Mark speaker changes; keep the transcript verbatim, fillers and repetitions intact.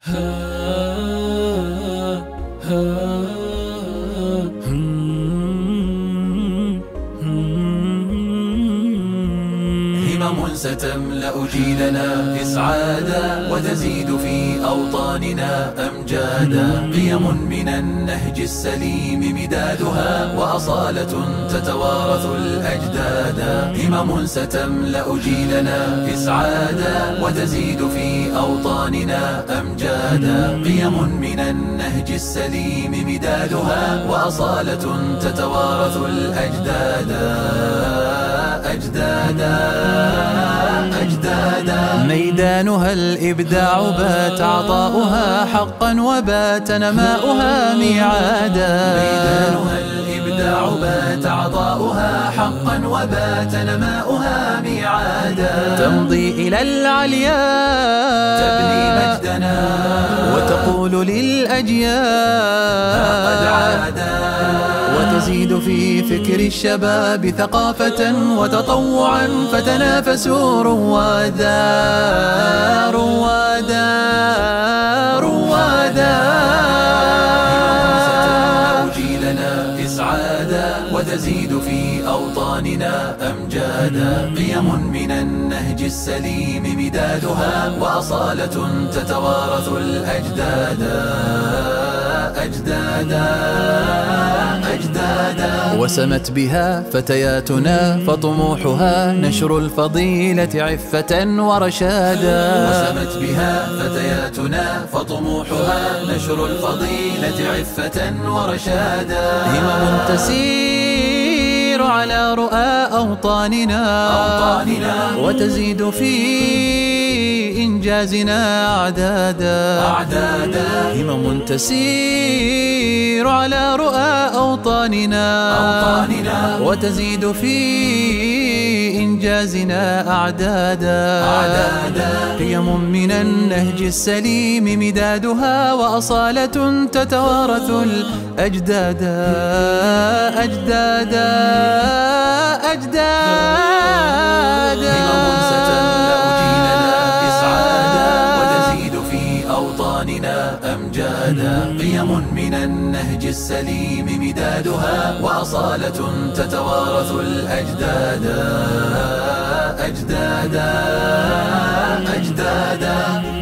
Speaker 1: همم ستملأ جيلنا إسعادا وتزيد في أوطاننا أمجادا، قيم من النهج السليم مدادها وأصالة تتوارث الأجدادا. همم ستملأ جيلنا إسعادا وتزيد في أوطاننا أمجادا، قيم من النهج السليم مدادها وأصالة تتوارث الأجدادا أجدادا أجدادا. ميدانها الإبداع بات عطاؤها حقا وبات نماؤها ميعادا. ميدانها الإبداع بات عطاؤها حقا وبات نماؤها ميعادا. تمضي إلى العلياء تبني مجدنا وتقول للأجيال قد عادا، وتزيد في فكر الشباب ثقافة وتطوعا فتنافسوا روادا روادا روادا. ستملأ جيلنا إسعادا وتزيد في أوطاننا أمجادا، قيم من النهج السليم مدادها وأصالة تتوارث الأجدادا أجدادا أجدادا. وسمت بها فتياتنا فطموحها نشر الفضيلة عفة ورشادا. وسمت بها فتياتنا فطموحها نشر الفضيلة عفة ورشادا. همم تسير على رؤى أوطاننا, أوطاننا وتزيد في إنجازنا أعدادا أعدادا. همم تسير على رؤى أوطاننا, أوطاننا وتزيد في إنجازنا أعدادا أعدادا. قيم من النهج السليم مدادها وأصالة تتوارث الأجدادا أجدادا أجدادا. همم ستملأ جيلنا إسعادا وتزيد في أوطاننا أمجادا، قيم من النهج السليم مدادها وأصالة تتوارث الأجدادا أجدادا أجدادا.